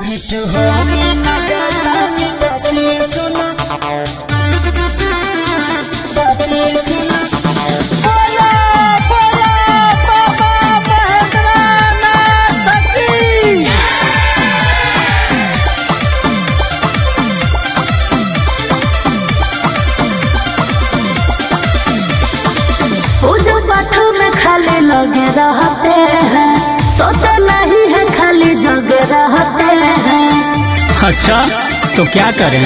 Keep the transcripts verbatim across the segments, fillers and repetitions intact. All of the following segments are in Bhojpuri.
भेंट हो ना जाता बसे सुना बसे सुना बोला बोला बाबा महेंद्रनाथ की। पूजा पाठ में खाली लगे रहते हैं, सोते नहीं है खाली जगे रहते हैं। अच्छा तो क्या करें?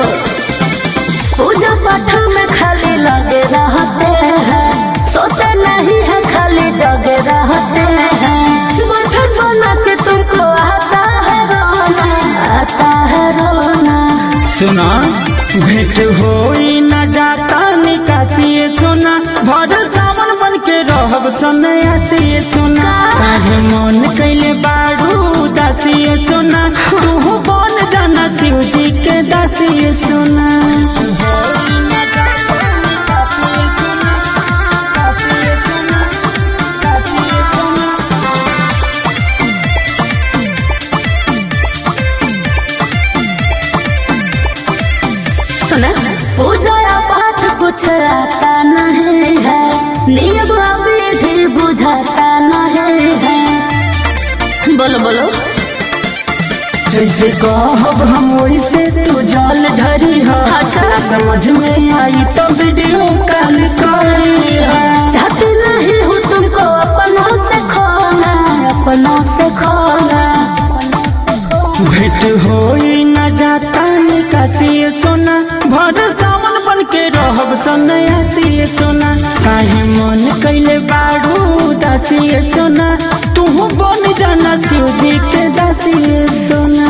पूजा पाठ में खाली लगे रहते हैं, सोते नहीं है खाली जगे रहते हैं। बर्तन बना के तुमको आता है रोना, आता है रोना। सुना भेंट हो ना जाता निकासी सुना भर सावन बन के रहब सन्यासी सुना। काहे मन कैले बारू दासी सुना तू बन जाना शिव जी के दासी सुना। सुना पूजा पाठ कुछ आता नहीं है, नियम विधि बुझाता नहीं है। बोलो बोलो जैसे कहब हम वैसे तू जल ढरी हो। अच्छा। समझ में आई तो वीडियो कॉल करी हो। चाहती नहीं हूँ तुमको अपनों से खोना, अपनों से खोना। भेंट हो न जाता निकासी सोना भर सावन बन के रहब सन्यासी सोना। काहे मन कैले बारू दासी सोना तू बन जाना शिव जी के दासी सोना।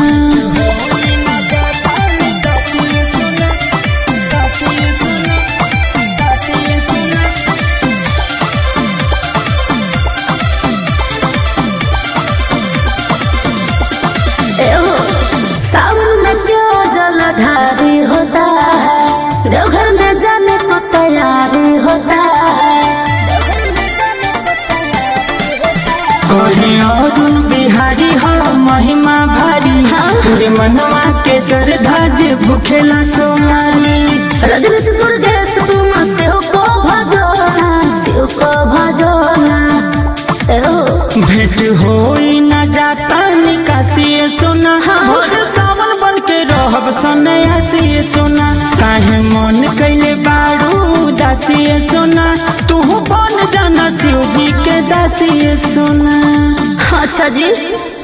सावन में क्यों जलधारी होता है, देवघर में जाने को तैयारी होता है। कोई और बिहारी हो महिमा भारी पूरे मनवा के श्रद्धा जे भूखेला सोमारी। रजनीश दुर्गेश तुम शिव को भजोना, शिव को भजोना। भेंट हो न जाता निकासी सोना भोर सावन बन के रहब सन्यासी सोना। काहे मन कैले बारू दासी सोना तू बन जाना शिव जी के दासी सोना। अच्छा जी।